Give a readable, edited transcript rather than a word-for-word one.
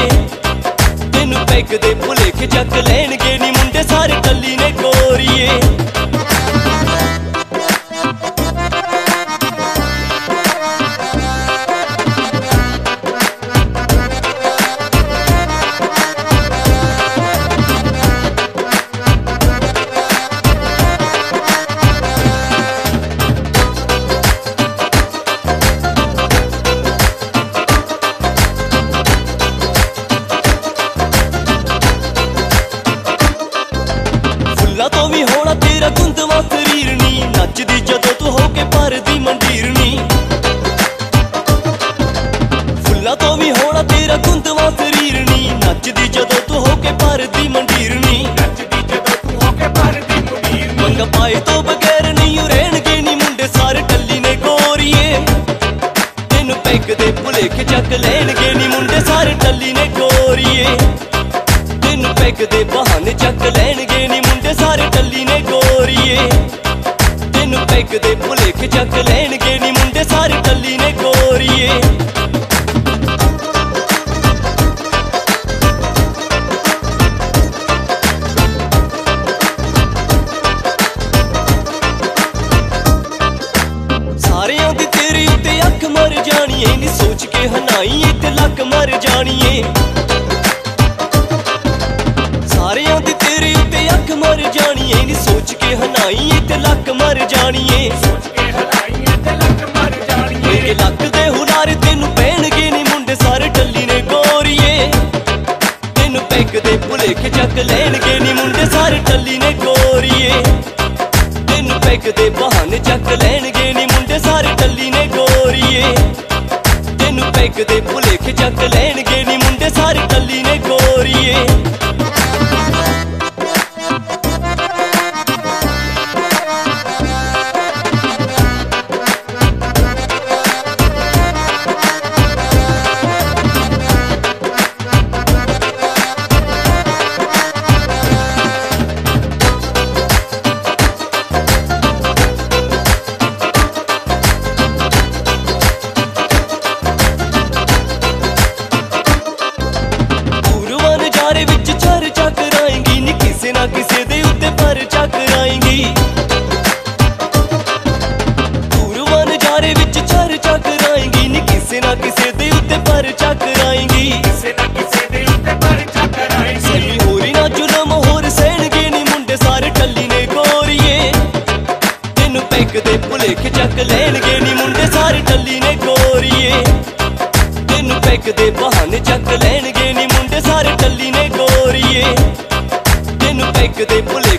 तेनू पैग दे भुलेखे चक लैणगे नी मुंडे सारे टल्ली ने गोरीए। तो भी होना तेरा गुंदवा शरीरनी नचदी जदों तू होके भरदी मंडीरनी। फुल्ला तो भी होना तेरा गुंदवा शरीरनी नचदी जदों तू होके भरदी मंडीरनी। मंगा पाए तो बगैर नहीं रहणगे नी मुंडे सारे टल्ली ने गोरीए। तेनू पैग दे भुलेखे चक लैणगे नी मुंडे सारे टल्ली ने गोरीए। तेनू पैग दे बहाने चक लैणगे नी मुंडे सारे टल्ली ने गोरीए। तेनू पैग दे भुलेखे चक लैणगे नी मुंडे सारे टल्ली ने गोरीए। सारियां दी तेरे उत्ते अख मर जानी है नी सोच के हनाई ते लक मर जानी है। सारियां दी तेरे उत्ते अख मर जानी है नी सोच के हनाई ते लक मर जानी है। मेरे लक दे हुनार तेनू पैणगे नी मुंडे सारे टल्ली ने गोरीए। तेनू पैग दे भुलेखे चक लैणगे नी मुंडे सारे टल्ली ने गोरीए। तेनू पैग दे बहाने चक लैणगे नी मुंडे सारे टल्ली ने गोरीए। तेनू पैग दे भुलेखे चक लैणगे नी मुंडे सारे टल्ली ने गोरीए। किसे दे उत्ते पर चकराएंगी पूर्वा नजारे विच चर चकराएंगी नी किसे ना किसे दे उत्ते पर चकराएंगी। सही होरी ना जुलम होर सहणगे नी मुंडे सारे टल्ली ने गोरीए। तेनू पैग दे भुलेखे चक लैणगे नी मुंडे सारे टल्ली ने गोरीए। तेनू पैग दे बहाने चक लैणगे नी मुंडे सारे टल्ली ने गोरीए। तेनू पैग दे भुले